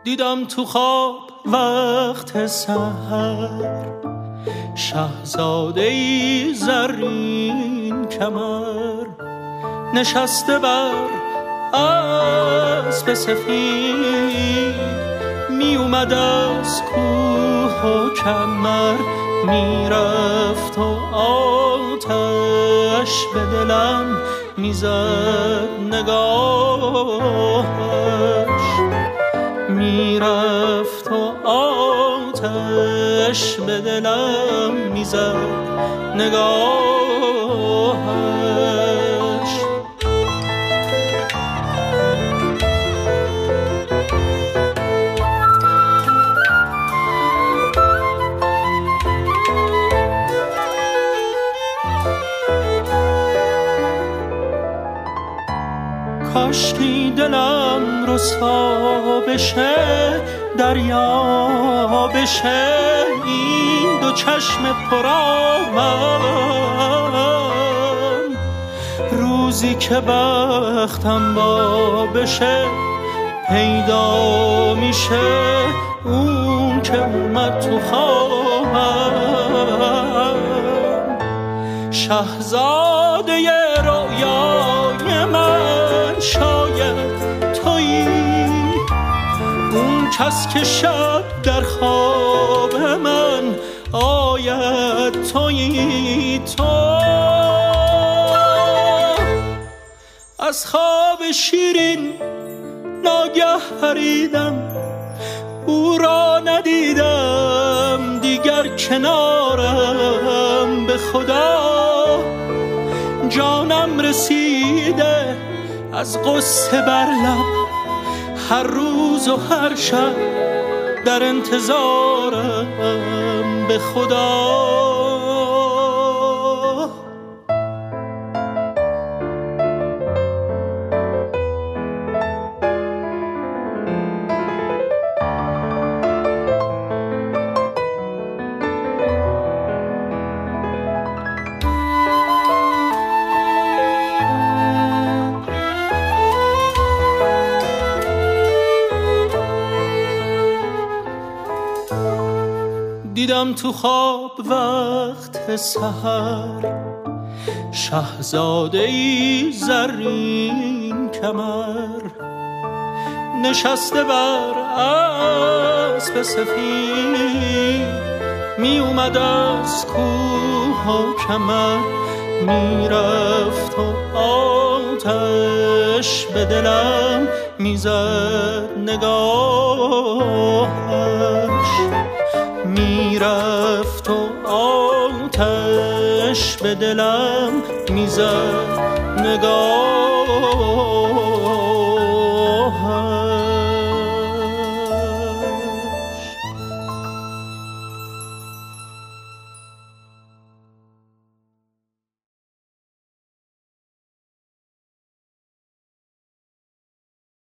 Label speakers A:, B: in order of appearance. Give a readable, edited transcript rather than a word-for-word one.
A: دیدم تو خواب وقت سحر شاهزاده‌ای زرین کمر، نشسته بر اسب سفید، می اومد از کوه و کمر، میرفت و آتش به دلم میزد نگاهش، میرفت و آتش به دلم میزد نگاهش. کاشکی دلم رسوا بشه، دریا بشه، این دو چشم پرآبم، روزی که بختم با بشه پیدا میشه اون که اومد تو خوابم. شاهزاده رویای من شاید تویی، اون کس که شب در خواب من آید تویی. تو از خواب شیرین ناگه پریدم، او را ندیدم دیگر کنارم، به خدا جانم رسیده از غصه بر لب، هر روز و هر شب در انتظارم، به خدا. دیدم تو خواب وقت سحر شاهزاده‌ای زرین کمر، نشسته بر اسب سفید، می اومد از کوه و کمر، میرفت و آتش به دلم میزد نگاهش، میرفت و آتش به دلم میزد نگاهش.